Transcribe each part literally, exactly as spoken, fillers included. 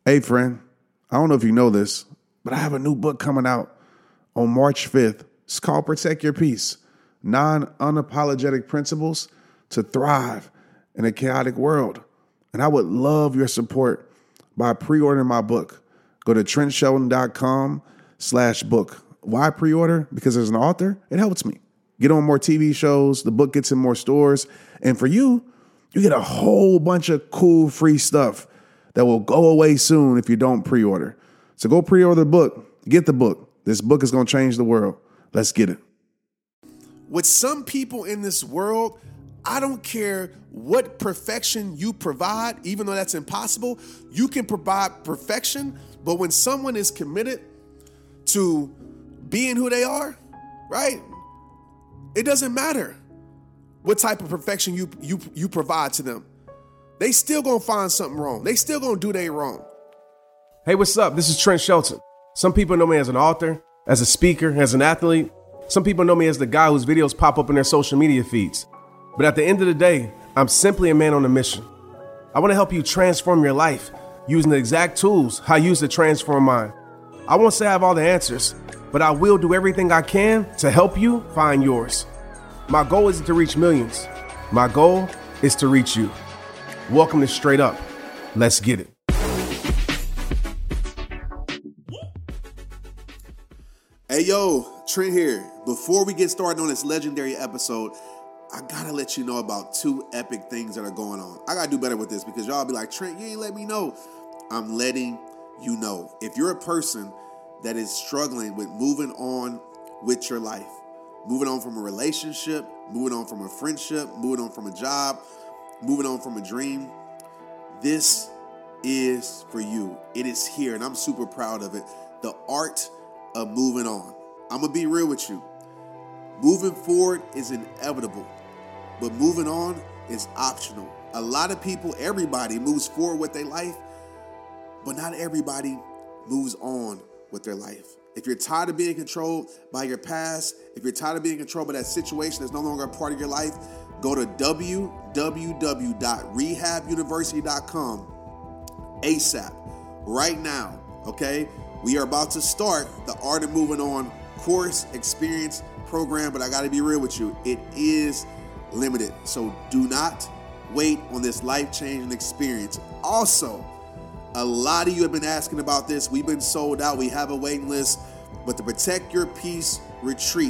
Hey, friend, I don't know if you know this, but I have a new book coming out on March fifth. It's called Protect Your Peace, Non-Unapologetic Principles to Thrive in a Chaotic World. And I would love your support by pre-ordering my book. Go to trentshelton.com slash book. Why pre-order? Because as an author, it helps me. Get on more T V shows, the book gets in more stores, and for you, you get a whole bunch of cool free stuff that will go away soon if you don't pre-order. So go pre-order the book. Get the book. This book is going to change the world. Let's get it. With some people in this world, I don't care what perfection you provide, even though that's impossible, you can provide perfection. But when someone is committed to being who they are, right? It doesn't matter what type of perfection you you you provide to them. They still gonna find something wrong. They still gonna do they wrong. Hey, what's up? This is Trent Shelton. Some people know me as an author, as a speaker, as an athlete. Some people know me as the guy whose videos pop up in their social media feeds. But at the end of the day, I'm simply a man on a mission. I want to help you transform your life using the exact tools I use to transform mine. I won't say I have all the answers, but I will do everything I can to help you find yours. My goal isn't to reach millions. My goal is to reach you. Welcome to Straight Up. Let's get it. Hey, yo, Trent here. Before we get started on this legendary episode, I gotta let you know about two epic things that are going on. I gotta do better with this because y'all be like, Trent, you ain't let me know. I'm letting you know. If you're a person that is struggling with moving on with your life, moving on from a relationship, moving on from a friendship, moving on from a job, moving on from a dream, this is for you. It is here, and I'm super proud of it. The art of moving on. I'm gonna be real with you. Moving forward is inevitable, but moving on is optional. A lot of people, everybody moves forward with their life, but not everybody moves on with their life. If you're tired of being controlled by your past, if you're tired of being controlled by that situation that's no longer a part of your life, go to w w w dot rehab university dot com ASAP right now, okay? We are about to start the Art of Moving On course, experience, program, but I got to be real with you. It is limited, so do not wait on this life-changing experience. Also, a lot of you have been asking about this. We've been sold out. We have a waiting list, but the Protect Your Peace retreat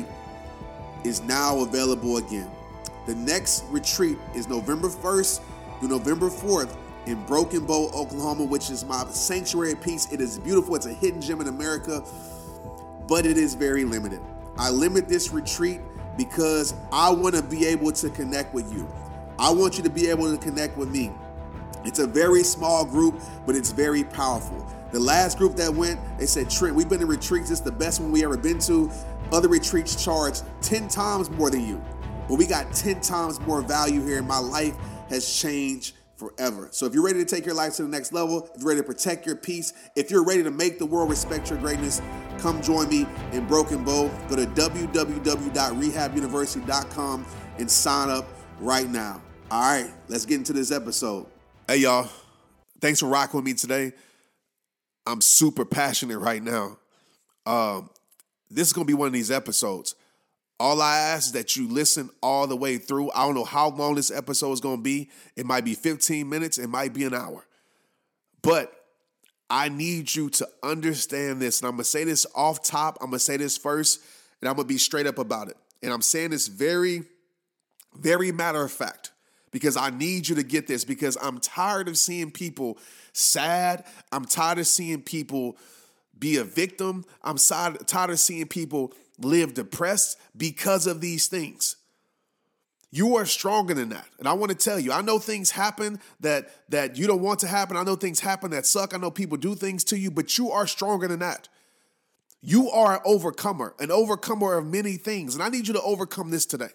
is now available again. The next retreat is November first through November fourth in Broken Bow, Oklahoma, which is my sanctuary of peace. It is beautiful. It's a hidden gem in America, but it is very limited. I limit this retreat because I want to be able to connect with you. I want you to be able to connect with me. It's a very small group, but it's very powerful. The last group that went, they said, Trent, we've been to retreats. It's the best one we ever been to. Other retreats charge ten times more than you, but we got ten times more value here, and my life has changed forever. So if you're ready to take your life to the next level, if you're ready to protect your peace, if you're ready to make the world respect your greatness, come join me in Broken Bow. Go to w w w dot rehab university dot com and sign up right now. All right, let's get into this episode. Hey, y'all. Thanks for rocking with me today. I'm super passionate right now. Um, this is going to be one of these episodes. All I ask is that you listen all the way through. I don't know how long this episode is going to be. It might be fifteen minutes. It might be an hour. But I need you to understand this. And I'm going to say this off top. I'm going to say this first, and I'm going to be straight up about it. And I'm saying this very, very matter of fact, because I need you to get this, because I'm tired of seeing people sad. I'm tired of seeing people be a victim. I'm tired of seeing people live depressed because of these things. You are stronger than that. And I want to tell you, I know things happen that, that you don't want to happen. I know things happen that suck. I know people do things to you, but you are stronger than that. You are an overcomer, an overcomer of many things. And I need you to overcome this today.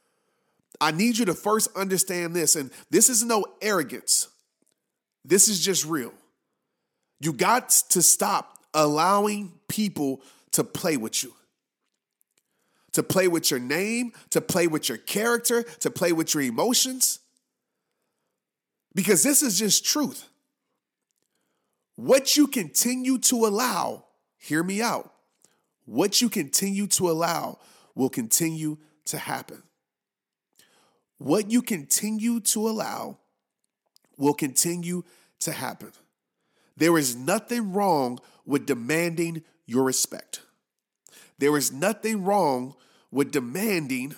I need you to first understand this. And this is no arrogance. This is just real. You got to stop allowing people to play with you. To play with your name, to play with your character, to play with your emotions. Because this is just truth. what you continue to allow, hear me out, what you continue to allow will continue to happen. What you continue to allow will continue to happen. There is nothing wrong with demanding your respect. There is nothing wrong with demanding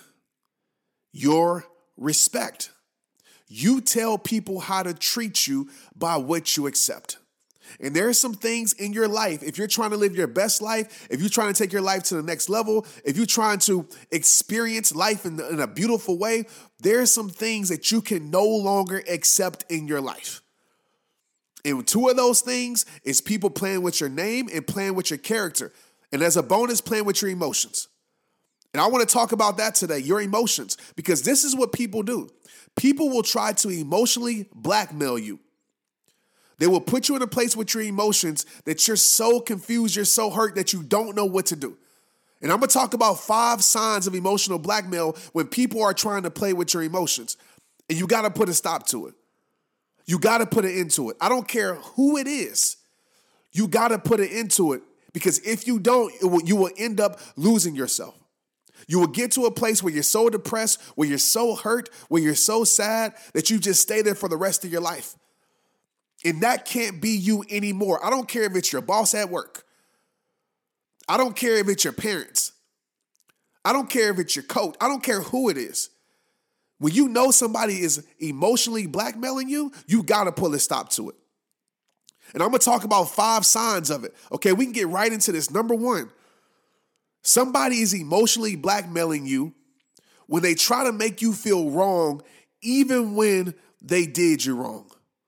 your respect. You tell people how to treat you by what you accept. And there are some things in your life, if you're trying to live your best life, if you're trying to take your life to the next level, if you're trying to experience life in, in a beautiful way, there are some things that you can no longer accept in your life. And two of those things is people playing with your name and playing with your character. And as a bonus, playing with your emotions. And I want to talk about that today, your emotions, because this is what people do. People will try to emotionally blackmail you. They will put you in a place with your emotions that you're so confused, you're so hurt that you don't know what to do. And I'm going to talk about five signs of emotional blackmail when people are trying to play with your emotions. And you got to put a stop to it. You got to put an end to it. I don't care who it is. You got to put an end to it, because if you don't, it will, you will end up losing yourself. You will get to a place where you're so depressed, where you're so hurt, where you're so sad that you just stay there for the rest of your life. And that can't be you anymore. I don't care if it's your boss at work. I don't care if it's your parents. I don't care if it's your coach. I don't care who it is. When you know somebody is emotionally blackmailing you, you got to pull a stop to it. And I'm going to talk about five signs of it. Okay, we can get right into this. Number one, somebody is emotionally blackmailing you when they try to make you feel wrong, even when they did you wrong.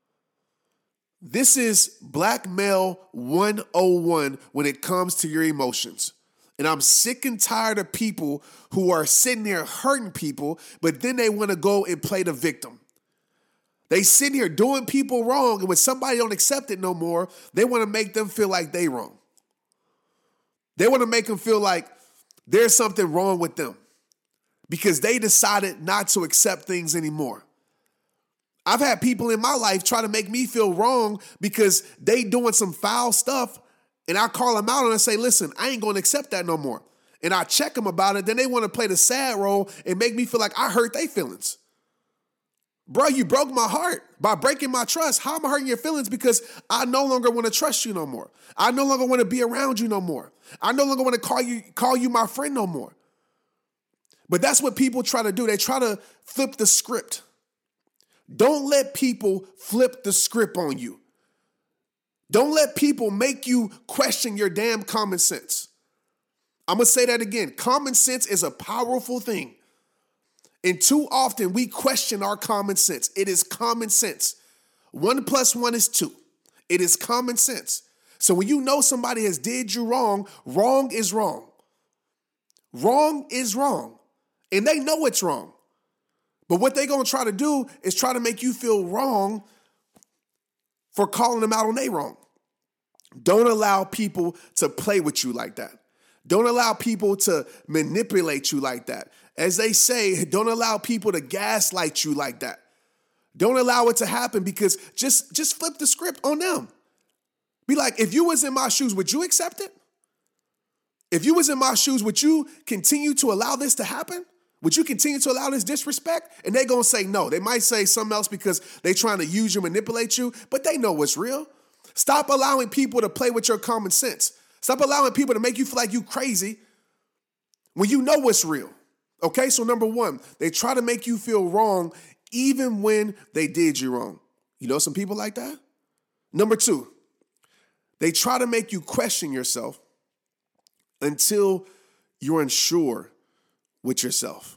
This is blackmail one oh one when it comes to your emotions. And I'm sick and tired of people who are sitting there hurting people, but then they want to go and play the victim. They sit here doing people wrong, and when somebody don't accept it no more, they want to make them feel like they wrong. They want to make them feel like there's something wrong with them because they decided not to accept things anymore. I've had people in my life try to make me feel wrong because they doing some foul stuff, and I call them out and I say, listen, I ain't going to accept that no more. And I check them about it. Then they want to play the sad role and make me feel like I hurt their feelings. Bro, you broke my heart by breaking my trust. How am I hurting your feelings? Because I no longer want to trust you no more. I no longer want to be around you no more. I no longer want to call you, call you my friend no more. But that's what people try to do. They try to flip the script. Don't let people flip the script on you. Don't let people make you question your damn common sense. I'm going to say that again. Common sense is a powerful thing. And too often we question our common sense. It is common sense. One plus one is two. It is common sense. So when you know somebody has did you wrong, wrong is wrong. Wrong is wrong. And they know it's wrong. But what they're going to try to do is try to make you feel wrong for calling them out on they wrong. Don't allow people to play with you like that. Don't allow people to manipulate you like that. As they say, don't allow people to gaslight you like that. Don't allow it to happen, because just, just flip the script on them. Be like, if you was in my shoes, would you accept it? If you was in my shoes, would you continue to allow this to happen? Would you continue to allow this disrespect? And they're going to say no. They might say something else because they're trying to use you, manipulate you, but they know what's real. Stop allowing people to play with your common sense. Stop allowing people to make you feel like you crazy when you know what's real. Okay, so number one, they try to make you feel wrong even when they did you wrong. You know some people like that? Number two, they try to make you question yourself until you're unsure with yourself.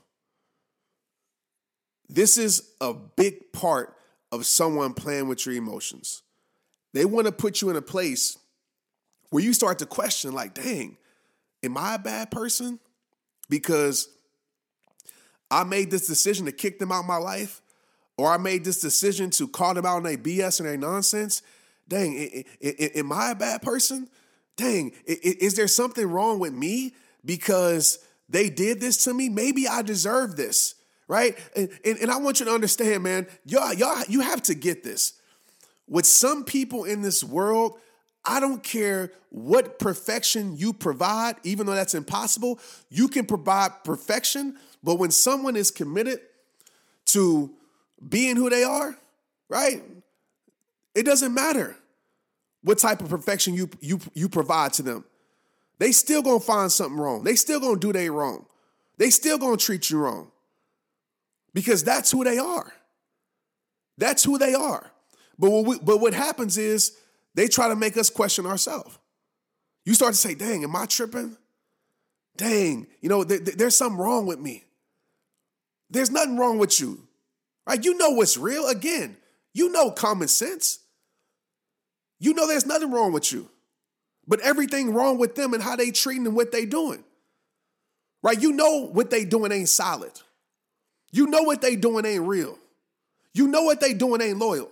This is a big part of someone playing with your emotions. They want to put you in a place where you start to question, like, dang, am I a bad person? Because I made this decision to kick them out of my life, or I made this decision to call them out on their B S and their nonsense. Dang, I, I, I, am I a bad person? Dang, I, is there something wrong with me because they did this to me? Maybe I deserve this, right? And, and, and I want you to understand, man, y'all, y'all, you have to get this. with some people in this world, I don't care what perfection you provide, even though that's impossible, you can provide perfection. But when someone is committed to being who they are, right? It doesn't matter what type of perfection you you you provide to them. They still gonna find something wrong. They still gonna do they wrong. They still gonna treat you wrong. Because that's who they are. That's who they are. But what we, but what happens is they try to make us question ourselves. You start to say, dang, am I tripping? Dang, you know, th- th- there's something wrong with me. There's nothing wrong with you. Right? You know what's real. Again, you know common sense. You know there's nothing wrong with you. But everything wrong with them and how they treating and what they doing. Right? You know what they doing ain't solid. You know what they doing ain't real. You know what they doing ain't loyal.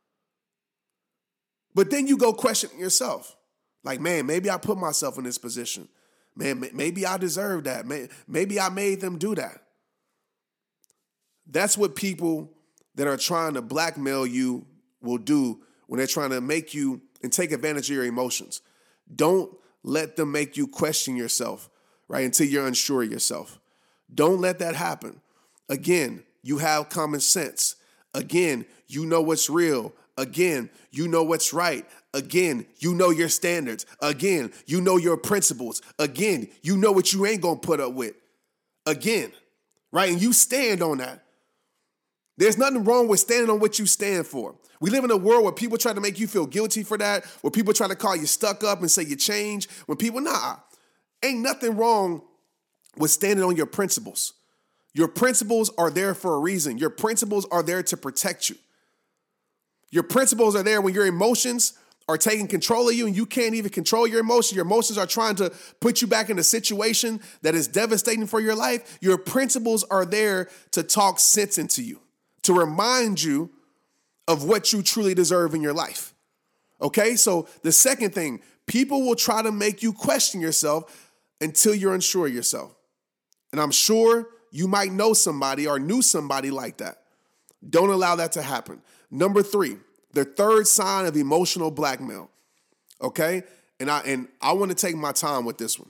But then you go questioning yourself. Like, man, maybe I put myself in this position. Man, maybe I deserve that. Maybe I made them do that. That's what people that are trying to blackmail you will do when they're trying to make you and take advantage of your emotions. Don't let them make you question yourself, right, until you're unsure of yourself. Don't let that happen. Again, you have common sense. Again, you know what's real. Again, you know what's right. Again, you know your standards. Again, you know your principles. Again, you know what you ain't going to put up with. Again, right? And you stand on that. There's nothing wrong with standing on what you stand for. We live in a world where people try to make you feel guilty for that, where people try to call you stuck up and say you changed, when people, nah, ain't nothing wrong with standing on your principles. Your principles are there for a reason. Your principles are there to protect you. Your principles are there when your emotions are taking control of you and you can't even control your emotions. Your emotions are trying to put you back in a situation that is devastating for your life. Your principles are there to talk sense into you, to remind you of what you truly deserve in your life. Okay, so the second thing, people will try to make you question yourself until you're unsure of yourself. And I'm sure you might know somebody or knew somebody like that. Don't allow that to happen. Number three, the third sign of emotional blackmail. Okay, and I and I want to take my time with this one.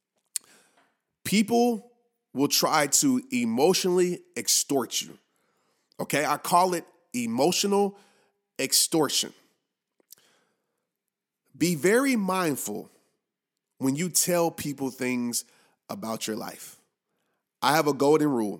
People will try to emotionally extort you. Okay, I call it emotional extortion. Be very mindful when you tell people things about your life. I have a golden rule.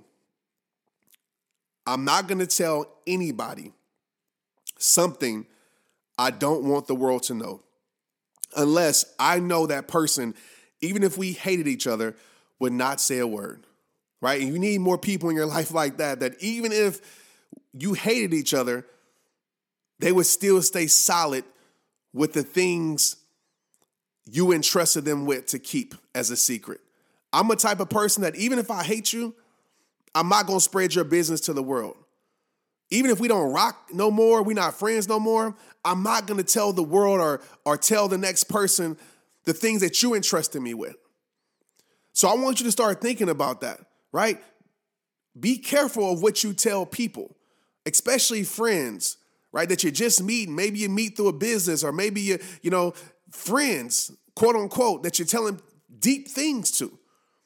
I'm not going to tell anybody something I don't want the world to know, unless I know that person, even if we hated each other, would not say a word, right? And you need more people in your life like that, that even if you hated each other, they would still stay solid with the things you entrusted them with to keep as a secret. I'm a type of person that even if I hate you, I'm not going to spread your business to the world. Even if we don't rock no more, we're not friends no more, I'm not going to tell the world or, or tell the next person the things that you entrusted me with. So I want you to start thinking about that, right? Be careful of what you tell people, especially friends, right? That you're just meeting. Maybe you meet through a business, or maybe you, you know, friends, quote unquote, that you're telling deep things to.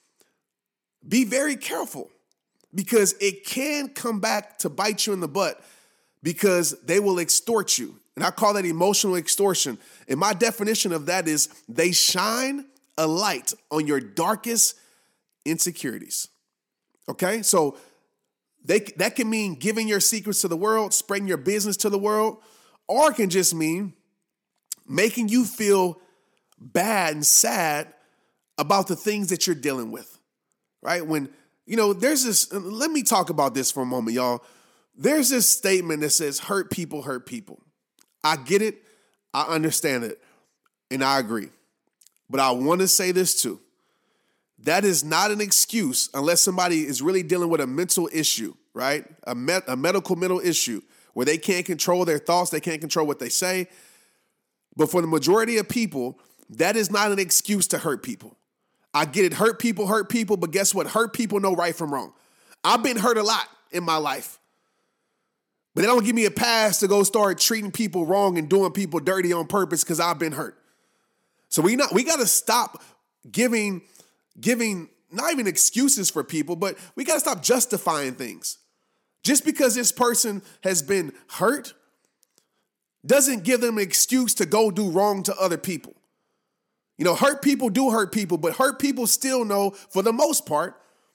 Be very careful, because it can come back to bite you in the butt, because they will extort you. And I call that emotional extortion. And my definition of that is they shine a light on your darkest insecurities. Okay? So they that can mean giving your secrets to the world, spreading your business to the world, or it can just mean making you feel bad and sad about the things that you're dealing with. Right? When You know, there's this, let me talk about this for a moment, y'all. There's this statement that says, hurt people hurt people. I get it. I understand it. And I agree. But I want to say this too. That is not an excuse unless somebody is really dealing with a mental issue, right? A, med- a medical mental issue where they can't control their thoughts. They can't control what they say. But for the majority of people, that is not an excuse to hurt people. I get it. Hurt people hurt people. But guess what? Hurt people know right from wrong. I've been hurt a lot in my life. But they don't give me a pass to go start treating people wrong and doing people dirty on purpose because I've been hurt. So we not we got to stop giving, giving not even excuses for people, but we got to stop justifying things. Just because this person has been hurt doesn't give them an excuse to go do wrong to other people. You know, hurt people do hurt people, but hurt people still know, for the most part,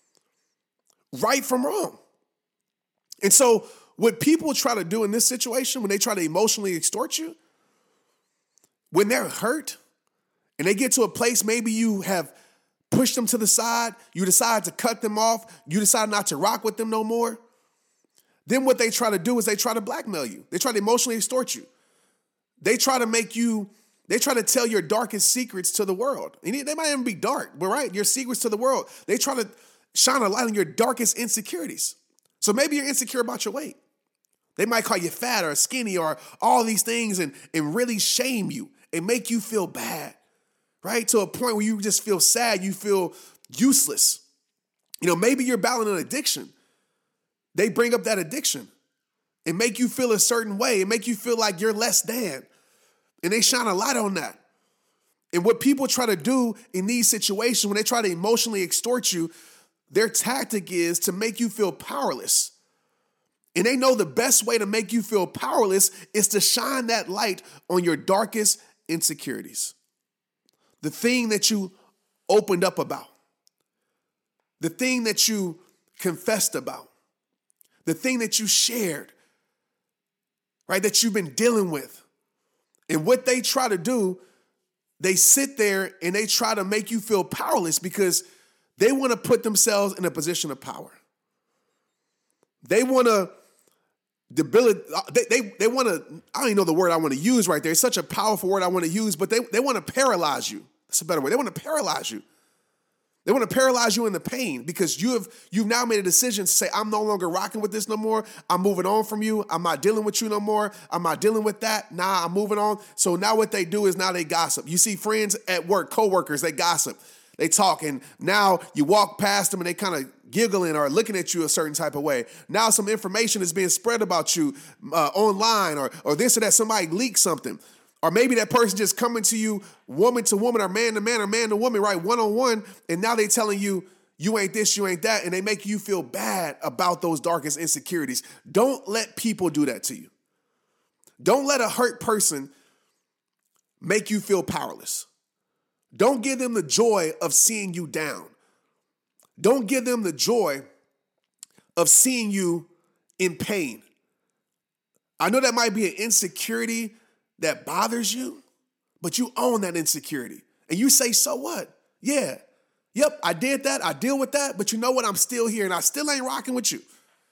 right from wrong. And so what people try to do in this situation, when they try to emotionally extort you, when they're hurt and they get to a place, maybe you have pushed them to the side, you decide to cut them off, you decide not to rock with them no more, then what they try to do is they try to blackmail you. They try to emotionally extort you. They try to make you, they try to tell your darkest secrets to the world. And they might even be dark, but right, your secrets to the world. They try to shine a light on your darkest insecurities. So maybe you're insecure about your weight. They might call you fat or skinny or all these things and, and really shame you and make you feel bad, right? To a point where you just feel sad, you feel useless. You know, maybe you're battling an addiction. They bring up that addiction and make you feel a certain way and make you feel like you're less than. And they shine a light on that. And what people try to do in these situations, when they try to emotionally extort you, their tactic is to make you feel powerless. And they know the best way to make you feel powerless is to shine that light on your darkest insecurities. The thing that you opened up about. The thing that you confessed about. The thing that you shared, right, that you've been dealing with. And what they try to do, they sit there and they try to make you feel powerless because they want to put themselves in a position of power. They want to debilitate, they, they, they want to, I don't even know the word I want to use right there. It's such a powerful word I want to use, but they, they want to paralyze you. That's a better word. They want to paralyze you. They want to paralyze you in the pain because you have, you've now made a decision to say, I'm no longer rocking with this no more. I'm moving on from you. I'm not dealing with you no more. I'm not dealing with that. Nah, I'm moving on. So now what they do is now they gossip. You see friends at work, coworkers, they gossip. They talk, and now you walk past them and they kind of giggling or looking at you a certain type of way. Now some information is being spread about you uh, online or, or this or that. Somebody leaked something. Or maybe that person just coming to you woman to woman or man to man or man to woman, right, one-on-one, and now they telling you, you ain't this, you ain't that, and they make you feel bad about those darkest insecurities. Don't let people do that to you. Don't let a hurt person make you feel powerless. Don't give them the joy of seeing you down. Don't give them the joy of seeing you in pain. I know that might be an insecurity that bothers you, but you own that insecurity. And you say, so what? Yeah. Yep, I did that. I deal with that. But you know what? I'm still here and I still ain't rocking with you.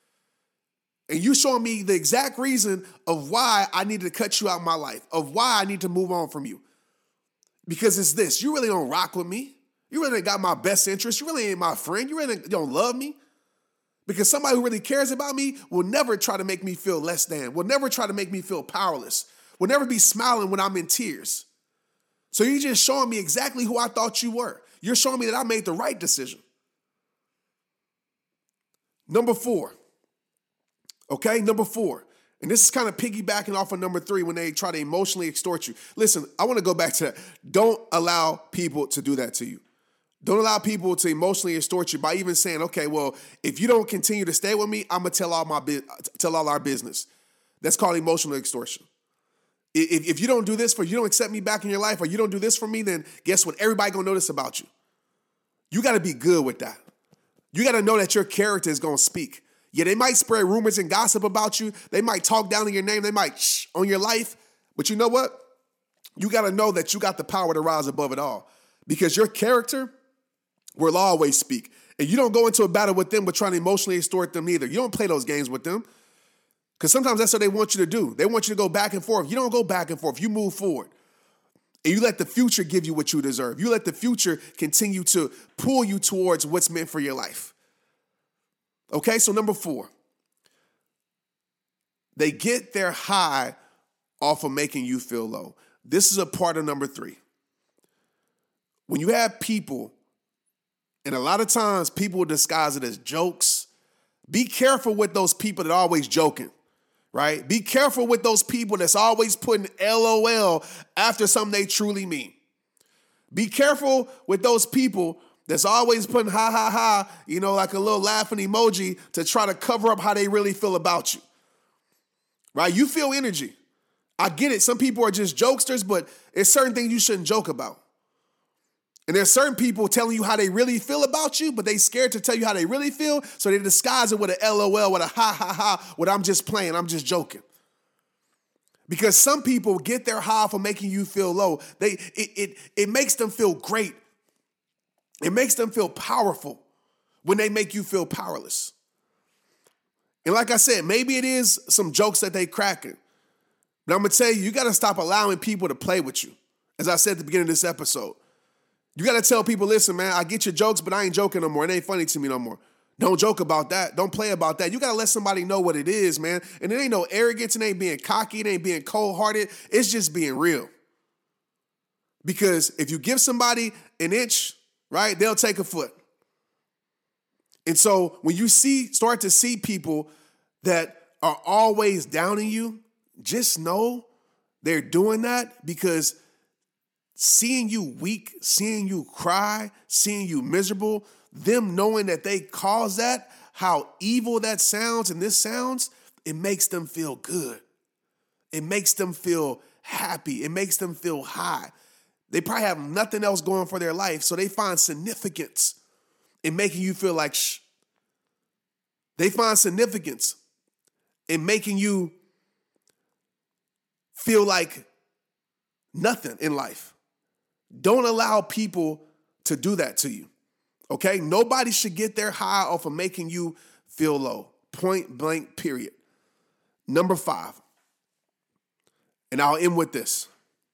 And you showing me the exact reason of why I needed to cut you out of my life, of why I need to move on from you. Because it's this, you really don't rock with me. You really ain't got my best interest. You really ain't my friend. You really don't love me. Because somebody who really cares about me will never try to make me feel less than, will never try to make me feel powerless, will never be smiling when I'm in tears. So you're just showing me exactly who I thought you were. You're showing me that I made the right decision. Number four. Okay, number four. And this is kind of piggybacking off of number three when they try to emotionally extort you. Listen, I want to go back to that. Don't allow people to do that to you. Don't allow people to emotionally extort you by even saying, okay, well, if you don't continue to stay with me, I'm going to tell all my bu- tell all our business. That's called emotional extortion. If, if you don't do this for, you don't accept me back in your life, or you don't do this for me, then guess what? Everybody going to notice about you. You got to be good with that. You got to know that your character is going to speak. Yeah, they might spread rumors and gossip about you. They might talk down on your name. They might shh on your life. But you know what? You got to know that you got the power to rise above it all, because your character will always speak. And you don't go into a battle with them with trying to emotionally extort them either. You don't play those games with them, because sometimes that's what they want you to do. They want you to go back and forth. You don't go back and forth. You move forward. And you let the future give you what you deserve. You let the future continue to pull you towards what's meant for your life. Okay, so number four, they get their high off of making you feel low. This is a part of number three. When you have people, and a lot of times people will disguise it as jokes, be careful with those people that are always joking, right? Be careful with those people that's always putting L O L after something they truly mean. Be careful with those people that's always putting ha, ha, ha, you know, like a little laughing emoji to try to cover up how they really feel about you, right? You feel energy. I get it. Some people are just jokesters, but it's certain things you shouldn't joke about. And there's certain people telling you how they really feel about you, but they scared to tell you how they really feel, so they disguise it with an L O L, with a ha, ha, ha, with I'm just playing, I'm just joking. Because some people get their high from making you feel low. They it, it it makes them feel great. It makes them feel powerful when they make you feel powerless. And like I said, maybe it is some jokes that they cracking. But I'm going to tell you, you got to stop allowing people to play with you. As I said at the beginning of this episode, you got to tell people, listen, man, I get your jokes, but I ain't joking no more. It ain't funny to me no more. Don't joke about that. Don't play about that. You got to let somebody know what it is, man. And it ain't no arrogance. It ain't being cocky. It ain't being cold-hearted. It's just being real. Because if you give somebody an inch, right, they'll take a foot. And so when you see, start to see people that are always downing you, just know they're doing that because seeing you weak, seeing you cry, seeing you miserable, them knowing that they caused that, how evil that sounds and this sounds, it makes them feel good. It makes them feel happy. It makes them feel high. They probably have nothing else going for their life, so they find significance in making you feel like shh. They find significance in making you feel like nothing in life. Don't allow people to do that to you, okay? Nobody should get their high off of making you feel low, point blank, period. Number five, and I'll end with this.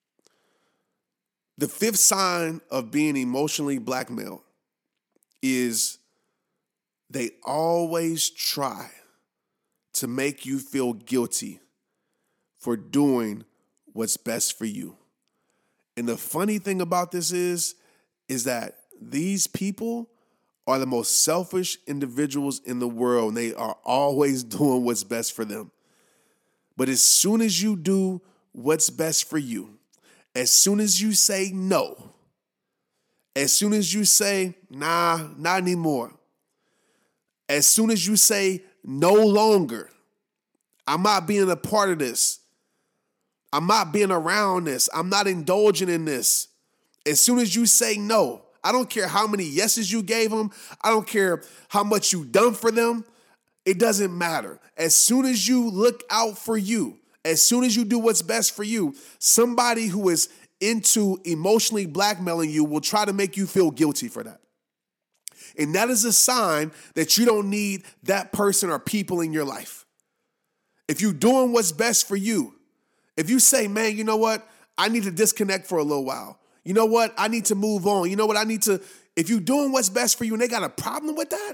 The fifth sign of being emotionally blackmailed is they always try to make you feel guilty for doing what's best for you. And the funny thing about this is, is that these people are the most selfish individuals in the world, and they are always doing what's best for them. But as soon as you do what's best for you, as soon as you say no, as soon as you say, nah, not anymore, as soon as you say no longer, I'm not being a part of this, I'm not being around this, I'm not indulging in this. As soon as you say no, I don't care how many yeses you gave them, I don't care how much you done for them, it doesn't matter. As soon as you look out for you, as soon as you do what's best for you, somebody who is into emotionally blackmailing you will try to make you feel guilty for that. And that is a sign that you don't need that person or people in your life. If you're doing what's best for you, if you say, man, you know what? I need to disconnect for a little while. You know what? I need to move on. You know what? I need to, if you're doing what's best for you and they got a problem with that,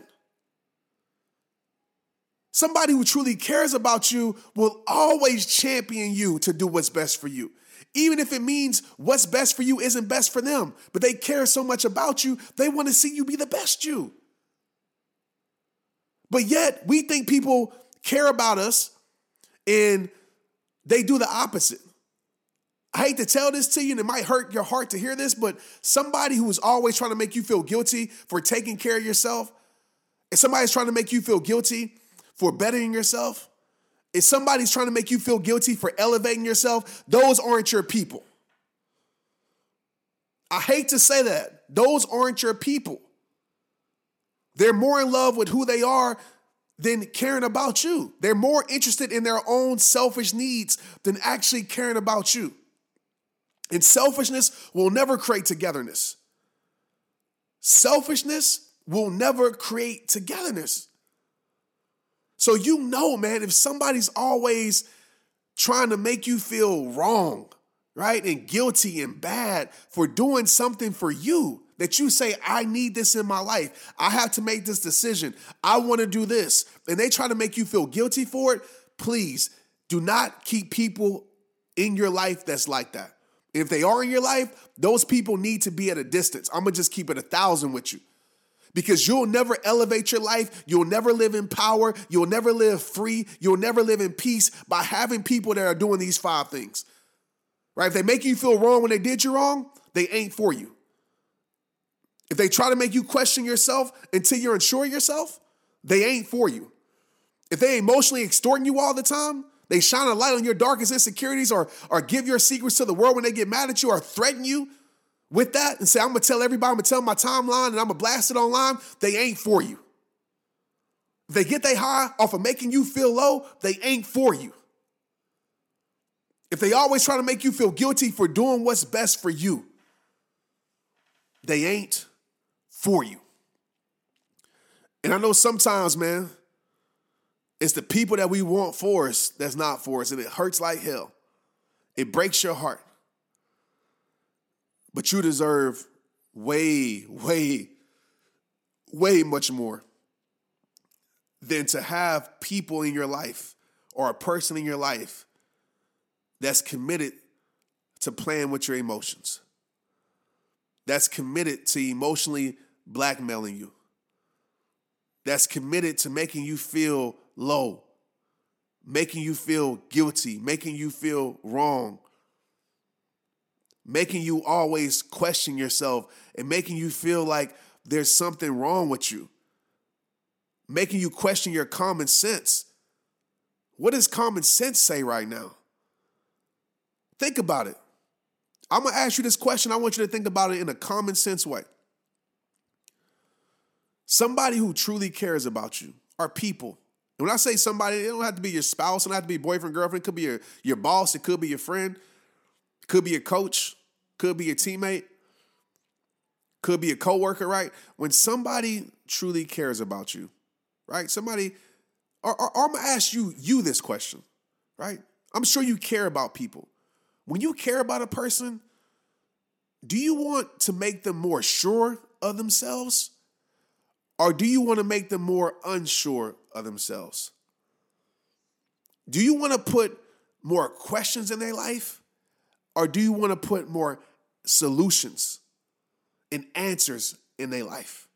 somebody who truly cares about you will always champion you to do what's best for you. Even if it means what's best for you isn't best for them, but they care so much about you, they want to see you be the best you. But yet we think people care about us and they do the opposite. I hate to tell this to you, and it might hurt your heart to hear this, but somebody who is always trying to make you feel guilty for taking care of yourself, if somebody's trying to make you feel guilty for bettering yourself, if somebody's trying to make you feel guilty for elevating yourself, those aren't your people. I hate to say that. Those aren't your people. They're more in love with who they are than caring about you. They're more interested in their own selfish needs than actually caring about you. And selfishness will never create togetherness. Selfishness will never create togetherness. So you know, man, if somebody's always trying to make you feel wrong, right, and guilty and bad for doing something for you, that you say, I need this in my life, I have to make this decision, I want to do this, and they try to make you feel guilty for it, please do not keep people in your life that's like that. And if they are in your life, those people need to be at a distance. I'm going to just keep it a thousand with you. Because you'll never elevate your life. You'll never live in power. You'll never live free. You'll never live in peace by having people that are doing these five things. Right? If they make you feel wrong when they did you wrong, they ain't for you. If they try to make you question yourself until you're unsure of yourself, they ain't for you. If they emotionally extorting you all the time, they shine a light on your darkest insecurities or, or give your secrets to the world when they get mad at you or threaten you with that and say, I'm going to tell everybody, I'm going to tell my timeline and I'm going to blast it online, they ain't for you. If they get they high off of making you feel low, they ain't for you. If they always try to make you feel guilty for doing what's best for you, they ain't for you. And I know sometimes, man, it's the people that we want for us that's not for us, and it hurts like hell. It breaks your heart. But you deserve way, way, way much more than to have people in your life or a person in your life that's committed to playing with your emotions, that's committed to emotionally blackmailing you, that's committed to making you feel low, making you feel guilty, making you feel wrong, making you always question yourself and making you feel like there's something wrong with you, making you question your common sense. What does common sense say right now? Think about it. I'm going to ask you this question. I want you to think about it in a common sense way. Somebody who truly cares about you are people. And when I say somebody, it don't have to be your spouse. It don't have to be boyfriend, girlfriend. It could be your, your boss. It could be your friend. It could be your coach. It could be your teammate. It could be a coworker, right? When somebody truly cares about you, right? Somebody, or, or, or I'm going to ask you, you this question, right? I'm sure you care about people. When you care about a person, do you want to make them more sure of themselves? Or do you want to make them more unsure of themselves? Do you want to put more questions in their life? Or do you want to put more solutions and answers in their life?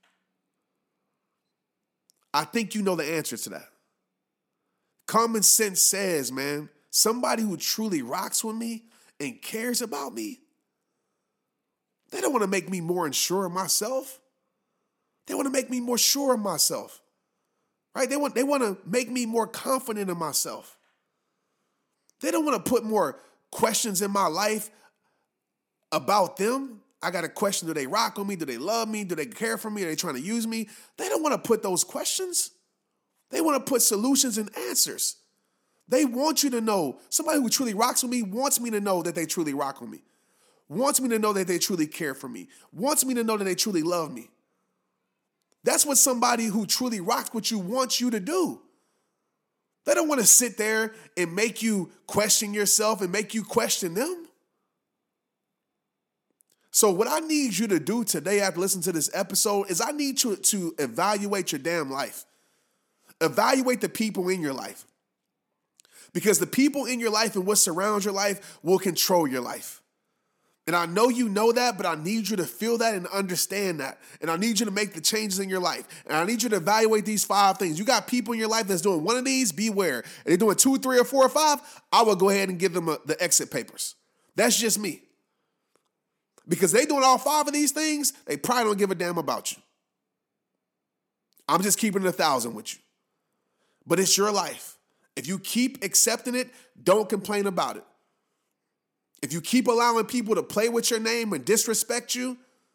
I think you know the answer to that. Common sense says, man, somebody who truly rocks with me and cares about me, they don't want to make me more unsure of myself. They want to make me more sure of myself, right? They want, they want to make me more confident in myself. They don't want to put more questions in my life about them. I got a question, do they rock with me? Do they love me? Do they care for me? Are they trying to use me? They don't want to put those questions. They want to put solutions and answers. They want you to know, somebody who truly rocks with me wants me to know that they truly rock with me, wants me to know that they truly care for me, wants me to know that they truly love me. That's what somebody who truly rocks with you wants you to do. They don't want to sit there and make you question yourself and make you question them. So what I need you to do today after listening to this episode is I need you to evaluate your damn life. Evaluate the people in your life. Because the people in your life and what surrounds your life will control your life. And I know you know that, but I need you to feel that and understand that. And I need you to make the changes in your life. And I need you to evaluate these five things. You got people in your life that's doing one of these, beware. If they're doing two, three, or four, or five, I will go ahead and give them a, the exit papers. That's just me. Because they doing all five of these things, they probably don't give a damn about you. I'm just keeping it a thousand with you. But it's your life. If you keep accepting it, don't complain about it. If you keep allowing people to play with your name and disrespect you,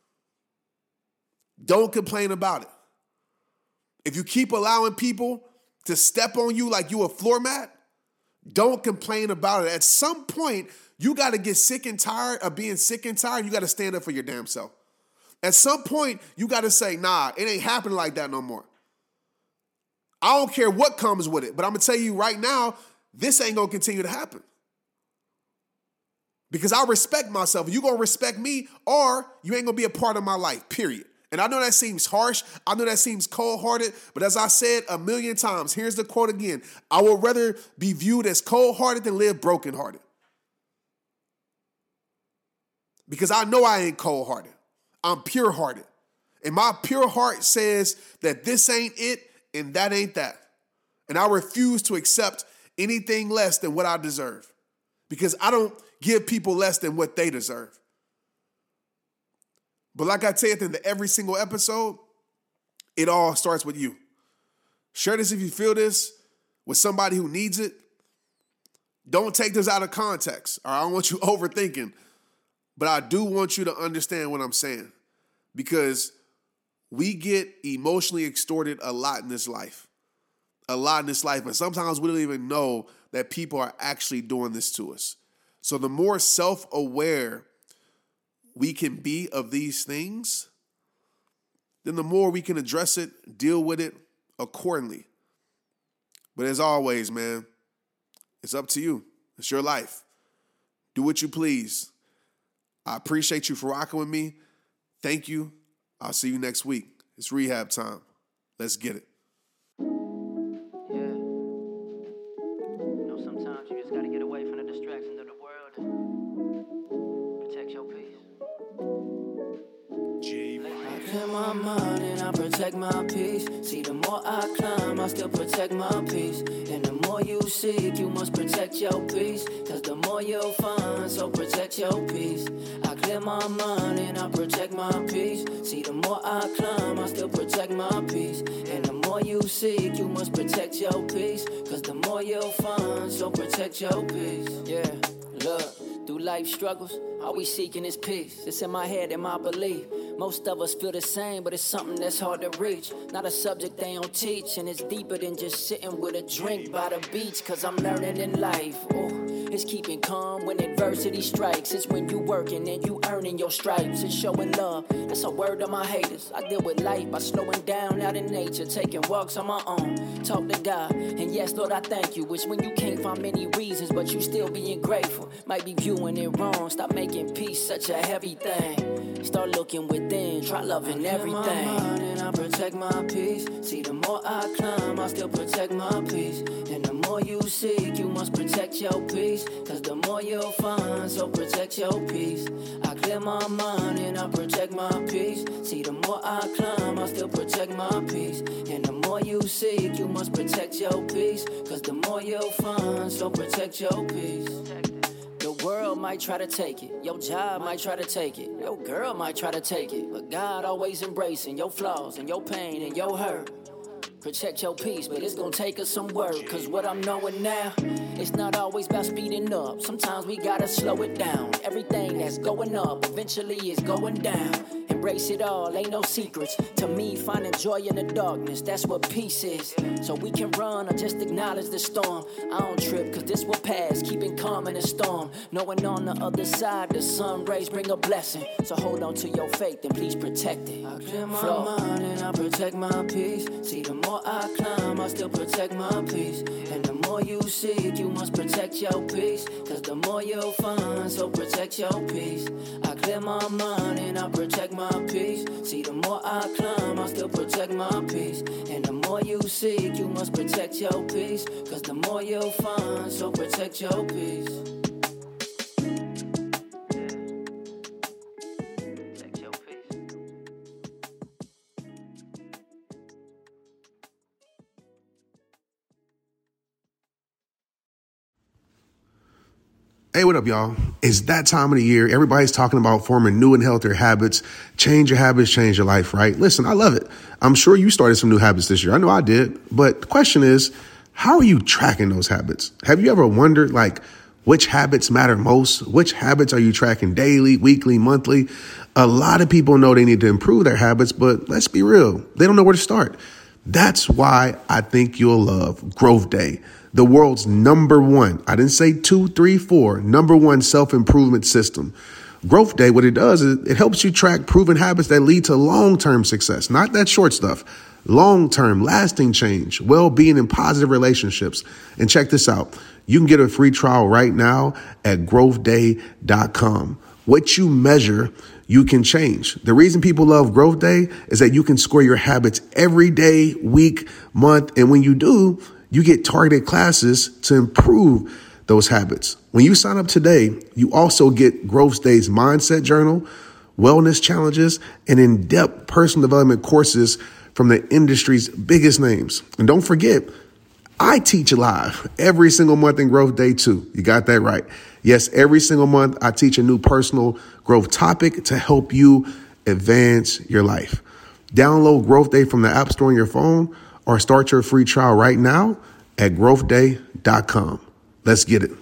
don't complain about it. If you keep allowing people to step on you like you a floor mat, don't complain about it. At some point, you got to get sick and tired of being sick and tired. You got to stand up for your damn self. At some point, you got to say, nah, it ain't happening like that no more. I don't care what comes with it, but I'm going to tell you right now, this ain't going to continue to happen. Because I respect myself. You're going to respect me or you ain't going to be a part of my life, period. And I know that seems harsh. I know that seems cold-hearted. But as I said a million times, here's the quote again. I would rather be viewed as cold-hearted than live broken-hearted. Because I know I ain't cold-hearted. I'm pure-hearted. And my pure heart says that this ain't it and that ain't that. And I refuse to accept anything less than what I deserve, because I don't give people less than what they deserve. But like I tell you at the end of every single episode, it all starts with you. Share this if you feel this with somebody who needs it. Don't take this out of context, or I don't want you overthinking. But I do want you to understand what I'm saying, because we get emotionally extorted a lot in this life. A lot in this life. And sometimes we don't even know that people are actually doing this to us. So the more self-aware we can be of these things, then the more we can address it, deal with it accordingly. But as always, man, it's up to you. It's your life. Do what you please. I appreciate you for rocking with me. Thank you. I'll see you next week. It's rehab time. Let's get it. Yeah. You know, sometimes you just got to get away from the distractions of the world and protect your peace. I clear my mind and I protect my peace. See, the more I climb, I still protect my peace. And the more you seek, you must protect your peace. Cause the more you'll find, so protect your peace. I clear my mind and I protect my peace. See, the more I climb, I still protect my peace. And the more you seek, you must protect your peace. Cause the more you'll find, so protect your peace. Yeah, look, through life struggles, all we seeking is peace. It's in my head and my belief. Most of us feel the same, but it's something that's hard to reach. Not a subject they don't teach, and it's deeper than just sitting with a drink by the beach. Cause I'm learning in life, ooh, it's keeping calm when adversity strikes. It's when you working and you earning your stripes. It's showing love, that's a word to my haters. I deal with life by slowing down out in nature, taking walks on my own, talk to God, and yes, Lord, I thank you. Which when you can't find many reasons, but you still being grateful. Might be viewing it wrong, stop making peace such a heavy thing. Start looking within, try loving everything. I my mind and I protect my peace. See, the more I climb, I still protect my peace. And the more you seek, you must protect your peace. Cause the more you'll find, so protect your peace. I clear my mind and I protect my peace. See, the more I climb, I still protect my peace. And the more you seek, you must protect your peace. Cause the more you'll find, so protect your peace. The world might try to take it, your job might try to take it, your girl might try to take it, but God always embracing your flaws and your pain and your hurt. Protect your peace, but it's gonna take us some work. Cause what I'm knowing now, it's not always about speeding up. Sometimes we gotta slow it down. Everything that's going up eventually is going down. Embrace it all, ain't no secrets. To me, finding joy in the darkness, that's what peace is. So we can run or just acknowledge the storm. I don't trip, cause this will pass, keeping calm in the storm. Knowing on the other side, the sun rays bring a blessing. So hold on to your faith and please protect it. I clear my Flow. mind and I protect my peace. See, the more I climb, I still protect my peace. And the more you seek, you must protect your peace. Cause the more you'll find, so protect your peace. I clear my mind and I protect my peace. See, the more I climb, I still protect my peace. And the more you seek, you must protect your peace. Cause the more you'll find, so protect your peace. Hey, what up, y'all? It's that time of the year. Everybody's talking about forming new and healthier habits. Change your habits, change your life, right? Listen, I love it. I'm sure you started some new habits this year. I know I did. But the question is, how are you tracking those habits? Have you ever wondered, like, which habits matter most? Which habits are you tracking daily, weekly, monthly? A lot of people know they need to improve their habits, but let's be real. They don't know where to start. That's why I think you'll love Growth Day, the world's number one, I didn't say two, three, four, number one self-improvement system. Growth Day, what it does is it helps you track proven habits that lead to long-term success, not that short stuff. Long-term, lasting change, well-being, and positive relationships. And check this out. You can get a free trial right now at growth day dot com. What you measure, you can change. The reason people love Growth Day is that you can score your habits every day, week, month. And when you do, you get targeted classes to improve those habits. When you sign up today, you also get Growth Day's Mindset Journal, wellness challenges, and in-depth personal development courses from the industry's biggest names. And don't forget, I teach live every single month in Growth Day two. You got that right. Yes, every single month I teach a new personal growth topic to help you advance your life. Download Growth Day from the App Store on your phone or start your free trial right now at growth day dot com. Let's get it.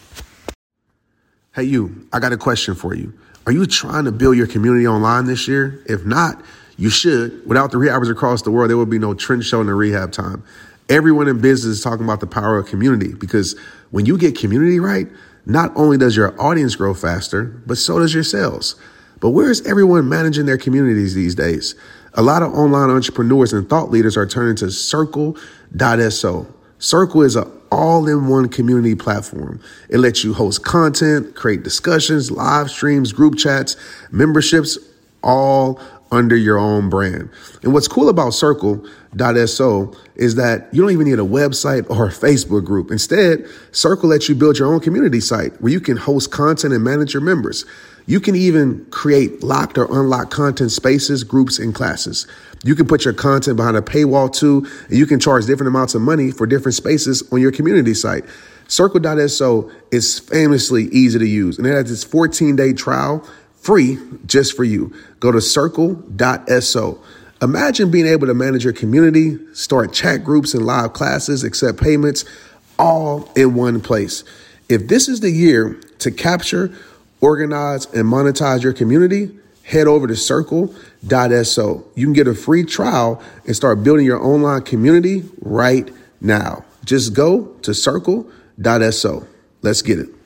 Hey, you, I got a question for you. Are you trying to build your community online this year? If not, you should. Without the rehabbers across the world, there would be no Trent Shelton in rehab time. Everyone in business is talking about the power of community, because when you get community right, not only does your audience grow faster, but so does your sales. But where is everyone managing their communities these days? A lot of online entrepreneurs and thought leaders are turning to Circle dot so. Circle is an all-in-one community platform. It lets you host content, create discussions, live streams, group chats, memberships, all under your own brand. And what's cool about Circle dot so is that you don't even need a website or a Facebook group. Instead, Circle lets you build your own community site where you can host content and manage your members. You can even create locked or unlocked content spaces, groups, and classes. You can put your content behind a paywall too, and you can charge different amounts of money for different spaces on your community site. Circle dot so is famously easy to use, and it has its fourteen-day trial free just for you. Go to Circle dot so. Imagine being able to manage your community, start chat groups and live classes, accept payments, all in one place. If this is the year to capture, organize, and monetize your community, head over to Circle dot so. You can get a free trial and start building your online community right now. Just go to Circle dot so. Let's get it.